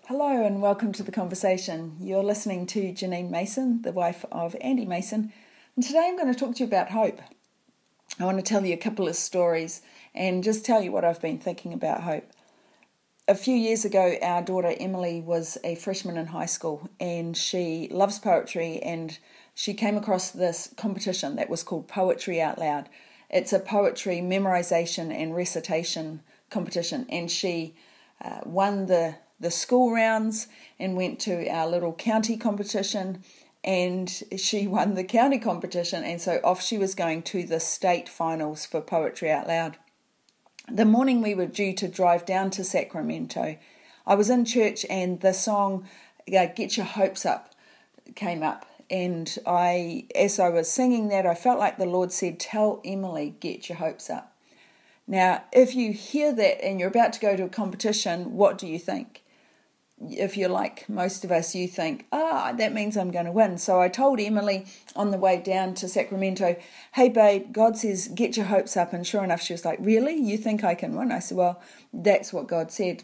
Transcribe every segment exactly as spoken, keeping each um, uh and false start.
Hello and welcome to The Conversation. You're listening to Janine Mason, the wife of Andy Mason, and today I'm going to talk to you about hope. I want to tell you a couple of stories and just tell you what I've been thinking about hope. A few years ago, our daughter Emily was a freshman in high school and she loves poetry, and she came across this competition that was called Poetry Out Loud. It's a poetry memorization and recitation competition, and she uh, won the the school rounds and went to our little county competition, and she won the county competition, and so off she was going to the state finals for Poetry Out Loud. The morning we were due to drive down to Sacramento, I was in church and the song uh, Get Your Hopes Up came up, and I, as I was singing that, I felt like the Lord said, tell Emily, get your hopes up. Now, if you hear that and you're about to go to a competition, what do you think? If you're like most of us, you think, ah, that means I'm going to win. So I told Emily on the way down to Sacramento, hey, babe, God says, get your hopes up. And sure enough, she was like, really? You think I can win? I said, well, that's what God said.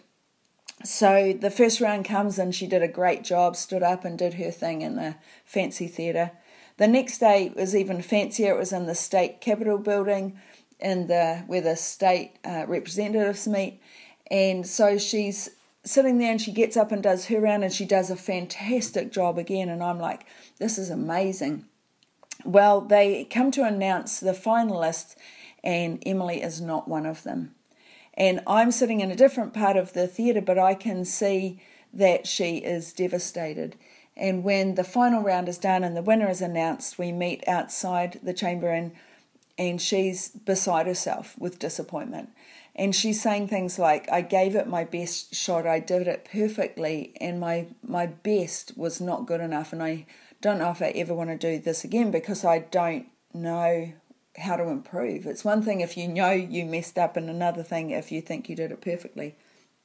So the first round comes and she did a great job, stood up and did her thing in the fancy theatre. The next day was even fancier. It was in the state capitol building in the where the state uh, representatives meet. And so she's sitting there and she gets up and does her round and she does a fantastic job again, and I'm like, this is amazing. Well, they come to announce the finalists and Emily is not one of them. And I'm sitting in a different part of the theatre, but I can see that she is devastated. And when the final round is done and the winner is announced, we meet outside the chamber, and and she's beside herself with disappointment. And she's saying things like, I gave it my best shot, I did it perfectly, and my my best was not good enough, and I don't know if I ever want to do this again because I don't know how to improve. It's one thing if you know you messed up, and another thing if you think you did it perfectly.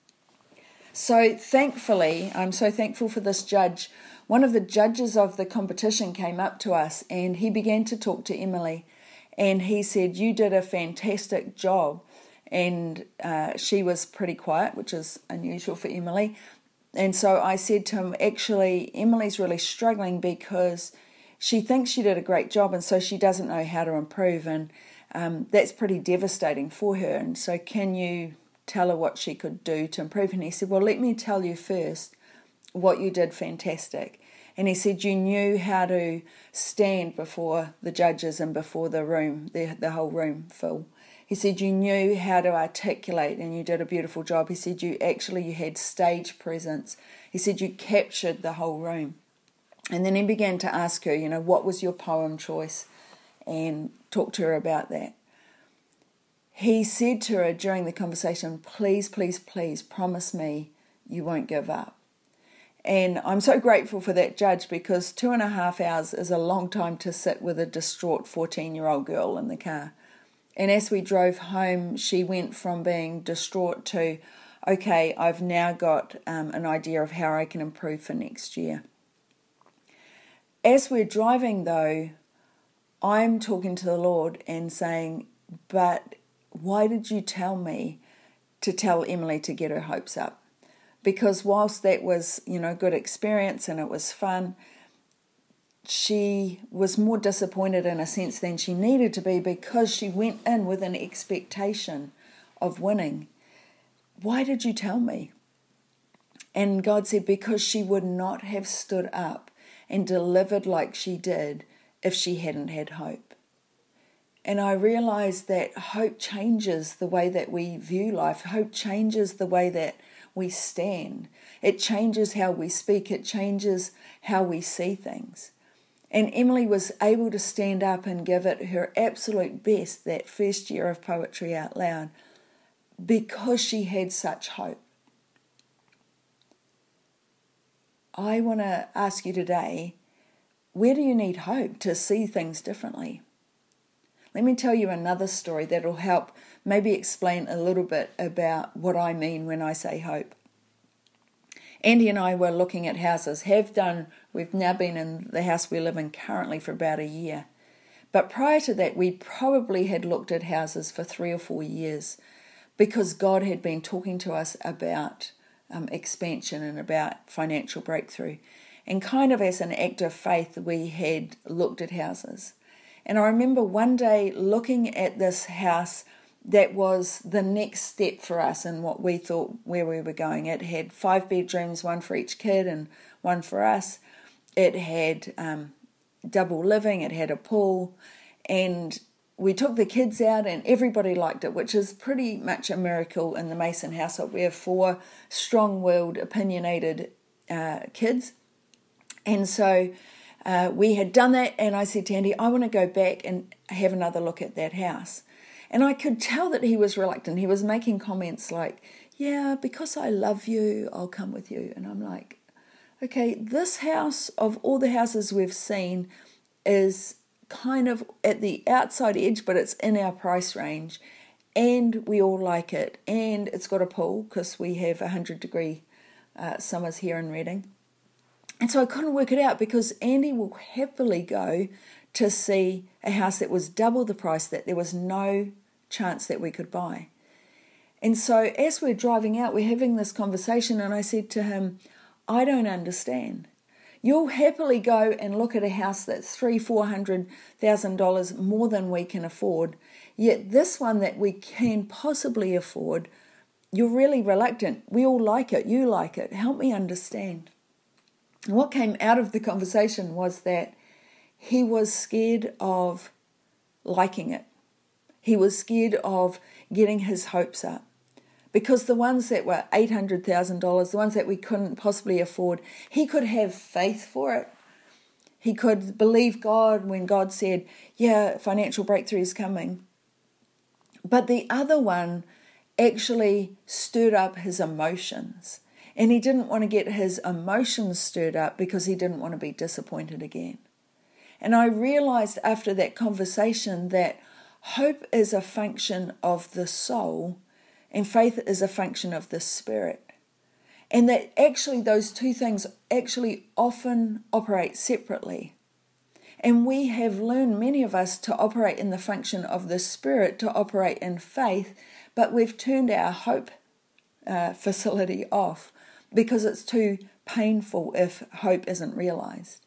So thankfully, I'm so thankful for this judge. One of the judges of the competition came up to us and he began to talk to Emily, and he said, you did a fantastic job. And uh, she was pretty quiet, which is unusual for Emily. And so I said to him, actually, Emily's really struggling because she thinks she did a great job, and so she doesn't know how to improve. And um, that's pretty devastating for her. And so can you tell her what she could do to improve? And he said, well, let me tell you first what you did fantastic. And he said, you knew how to stand before the judges and before the room, the, the whole room full. He said you knew how to articulate and you did a beautiful job. He said you actually you had stage presence. He said you captured the whole room. And then he began to ask her, you know, what was your poem choice? And talk to her about that. He said to her during the conversation, please, please, please promise me you won't give up. And I'm so grateful for that judge, because two and a half hours is a long time to sit with a distraught fourteen-year-old girl in the car. And as we drove home, she went from being distraught to, okay, I've now got um, an idea of how I can improve for next year. As we're driving, though, I'm talking to the Lord and saying, but why did you tell me to tell Emily to get her hopes up? Because whilst that was, you know, good experience and it was fun, she was more disappointed in a sense than she needed to be, because she went in with an expectation of winning. Why did you tell me? And God said, because she would not have stood up and delivered like she did if she hadn't had hope. And I realized that hope changes the way that we view life. Hope changes the way that we stand. It changes how we speak. It changes how we see things. And Emily was able to stand up and give it her absolute best that first year of Poetry Out Loud because she had such hope. I want to ask you today, where do you need hope to see things differently? Let me tell you another story that will help maybe explain a little bit about what I mean when I say hope. Andy and I were looking at houses, have done, we've now been in the house we live in currently for about a year. But prior to that, we probably had looked at houses for three or four years because God had been talking to us about um, expansion and about financial breakthrough. And kind of as an act of faith, we had looked at houses. And I remember one day looking at this house that was the next step for us in what we thought where we were going. It had five bedrooms, one for each kid and one for us. It had um, double living, it had a pool, and we took the kids out and everybody liked it, which is pretty much a miracle in the Mason household. We have four strong-willed, opinionated uh, kids. And so uh, we had done that, and I said to Andy, I want to go back and have another look at that house. And I could tell that he was reluctant. He was making comments like, yeah, because I love you, I'll come with you. And I'm like, okay, this house, of all the houses we've seen, is kind of at the outside edge, but it's in our price range. And we all like it. And it's got a pool, because we have one hundred degree uh, summers here in Reading. And so I couldn't work it out, because Andy will happily go to see a house that was double the price that there was no chance that we could buy. And so as we're driving out, we're having this conversation, and I said to him, I don't understand. You'll happily go and look at a house that's three, four hundred thousand dollars more than we can afford, yet this one that we can possibly afford, you're really reluctant. We all like it. You like it. Help me understand. And what came out of the conversation was that he was scared of liking it. He was scared of getting his hopes up. Because the ones that were eight hundred thousand dollars, the ones that we couldn't possibly afford, he could have faith for it. He could believe God when God said, yeah, financial breakthrough is coming. But the other one actually stirred up his emotions. And he didn't want to get his emotions stirred up because he didn't want to be disappointed again. And I realized after that conversation that hope is a function of the soul and faith is a function of the spirit. And that actually those two things actually often operate separately. And we have learned, many of us, to operate in the function of the spirit, to operate in faith, but we've turned our hope uh, facility off because it's too painful if hope isn't realized.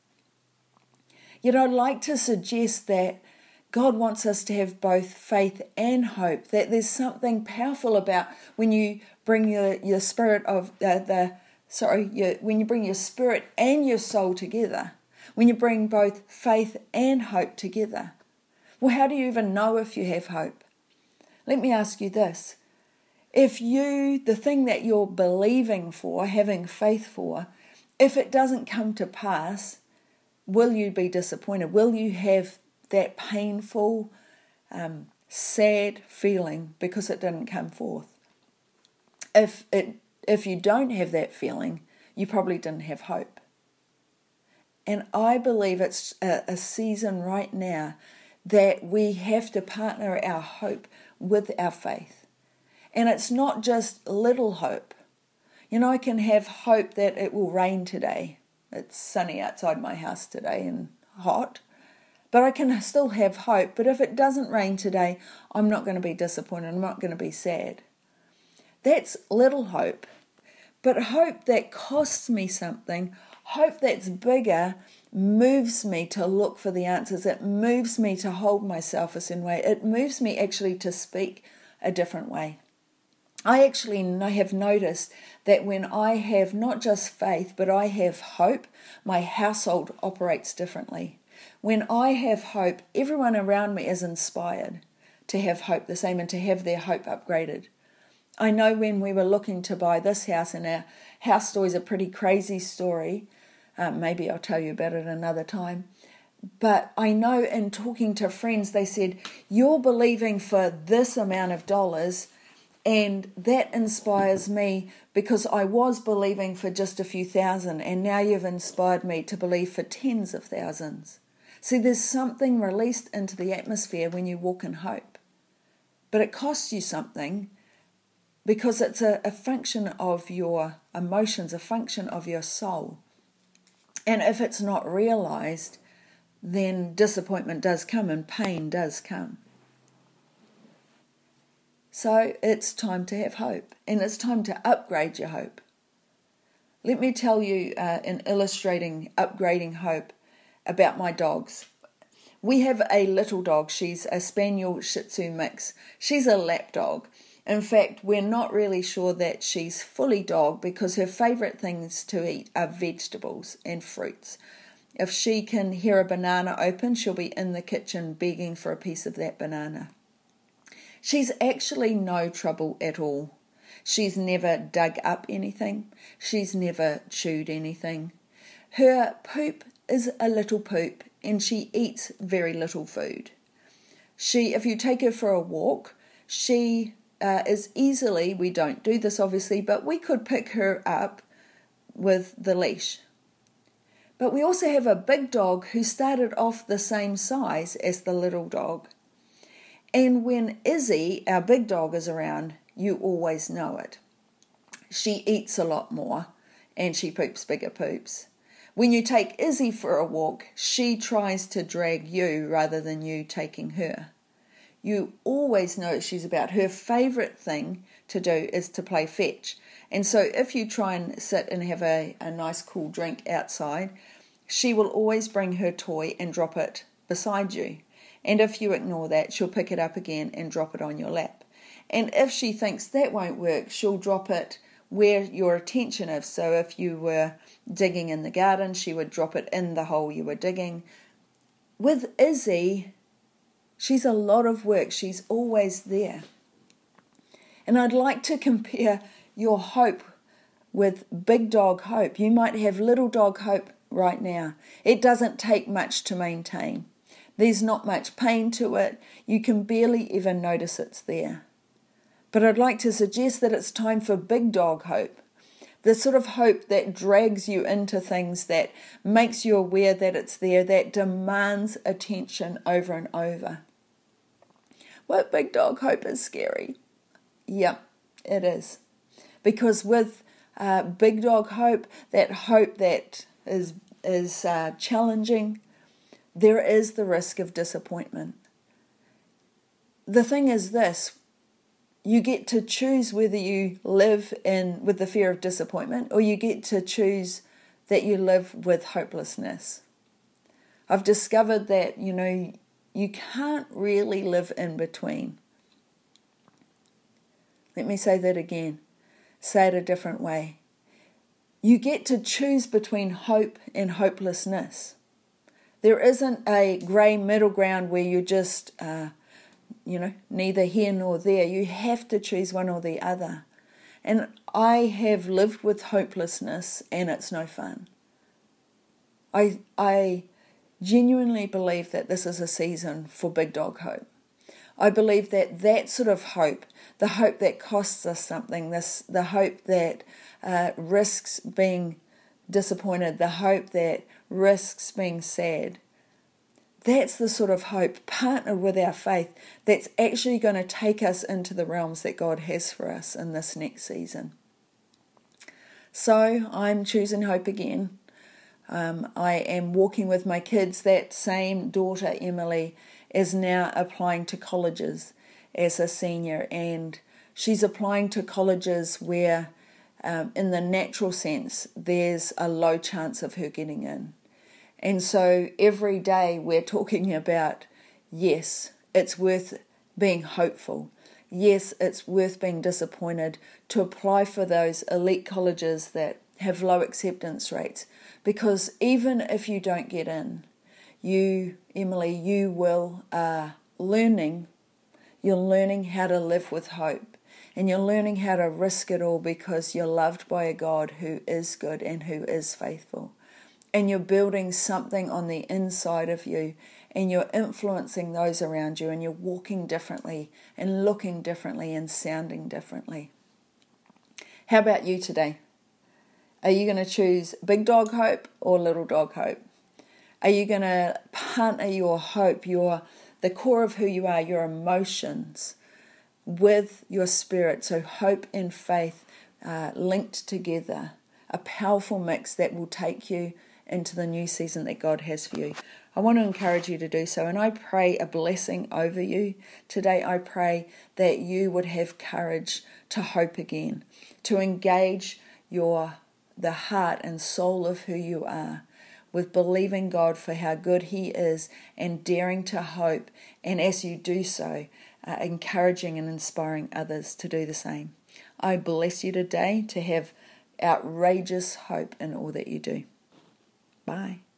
Yet I'd like to suggest that God wants us to have both faith and hope, that there's something powerful about when you bring your, your spirit of uh, the, sorry, your, when you bring your spirit and your soul together, when you bring both faith and hope together. Well, how do you even know if you have hope? Let me ask you this. If you, the thing that you're believing for, having faith for, if it doesn't come to pass, will you be disappointed? Will you have that painful, um, sad feeling because it didn't come forth? If it, if you don't have that feeling, you probably didn't have hope. And I believe it's a, a season right now that we have to partner our hope with our faith. And it's not just little hope. You know, I can have hope that it will rain today. It's sunny outside my house today and hot. But I can still have hope. But if it doesn't rain today, I'm not going to be disappointed. I'm not going to be sad. That's little hope. But hope that costs me something, hope that's bigger, moves me to look for the answers. It moves me to hold myself a certain way. It moves me actually to speak a different way. I actually have noticed that when I have not just faith, but I have hope, my household operates differently. When I have hope, everyone around me is inspired to have hope the same and to have their hope upgraded. I know when we were looking to buy this house, and our house story is a pretty crazy story, um, maybe I'll tell you about it another time, but I know in talking to friends, they said, you're believing for this amount of dollars, and that inspires me because I was believing for just a few thousand, and now you've inspired me to believe for tens of thousands. See, there's something released into the atmosphere when you walk in hope. But it costs you something because it's a, a function of your emotions, a function of your soul. And if it's not realized, then disappointment does come and pain does come. So it's time to have hope, and it's time to upgrade your hope. Let me tell you uh, in illustrating upgrading hope about my dogs. We have a little dog. She's a Spaniel Shih Tzu mix. She's a lap dog. In fact, we're not really sure that she's fully dog because her favourite things to eat are vegetables and fruits. If she can hear a banana open, she'll be in the kitchen begging for a piece of that banana. She's actually no trouble at all. She's never dug up anything. She's never chewed anything. Her poop is a little poop and she eats very little food. She, if you take her for a walk, she uh, is easily, we don't do this obviously, but we could pick her up with the leash. But we also have a big dog who started off the same size as the little dog. And when Izzy, our big dog, is around, you always know it. She eats a lot more and she poops bigger poops. When you take Izzy for a walk, she tries to drag you rather than you taking her. You always know she's about. Her favourite thing to do is to play fetch. And so if you try and sit and have a, a nice cool drink outside, she will always bring her toy and drop it beside you. And if you ignore that, she'll pick it up again and drop it on your lap. And if she thinks that won't work, she'll drop it where your attention is. So if you were digging in the garden, she would drop it in the hole you were digging. With Izzy, she's a lot of work. She's always there. And I'd like to compare your hope with big dog hope. You might have little dog hope right now. It doesn't take much to maintain. There's not much pain to it. You can barely even notice it's there. But I'd like to suggest that it's time for big dog hope. The sort of hope that drags you into things, that makes you aware that it's there, that demands attention over and over. Well, big dog hope is scary. Yeah, it is. Because with uh, big dog hope, that hope that is, is uh, challenging, there is the risk of disappointment. The thing is this, you get to choose whether you live in with the fear of disappointment or you get to choose that you live with hopelessness. I've discovered that, you know, you can't really live in between. Let me say that again. Say it a different way. You get to choose between hope and hopelessness. There isn't a grey middle ground where you just, uh, you know, neither here nor there. You have to choose one or the other. And I have lived with hopelessness and it's no fun. I, I genuinely believe that this is a season for big dog hope. I believe that that sort of hope, the hope that costs us something, this the hope that uh, risks being disappointed, the hope that risks being sad, that's the sort of hope, partnered with our faith, that's actually going to take us into the realms that God has for us in this next season. So I'm choosing hope again. Um, I am walking with my kids. That same daughter, Emily, is now applying to colleges as a senior, and she's applying to colleges where, um, in the natural sense, there's a low chance of her getting in. And so every day we're talking about, yes, it's worth being hopeful. Yes, it's worth being disappointed to apply for those elite colleges that have low acceptance rates. Because even if you don't get in, you, Emily, you will uh, learning, you're learning how to live with hope. And you're learning how to risk it all because you're loved by a God who is good and who is faithful. And you're building something on the inside of you, and you're influencing those around you, and you're walking differently and looking differently and sounding differently. How about you today? Are you going to choose big dog hope or little dog hope? Are you going to partner your hope, your the core of who you are, your emotions, with your spirit? So hope and faith uh, linked together, a powerful mix that will take you into the new season that God has for you. I want to encourage you to do so, and I pray a blessing over you. Today I pray that you would have courage to hope again, to engage your the heart and soul of who you are, with believing God for how good He is and daring to hope, and as you do so, uh, encouraging and inspiring others to do the same. I bless you today to have outrageous hope in all that you do. Bye.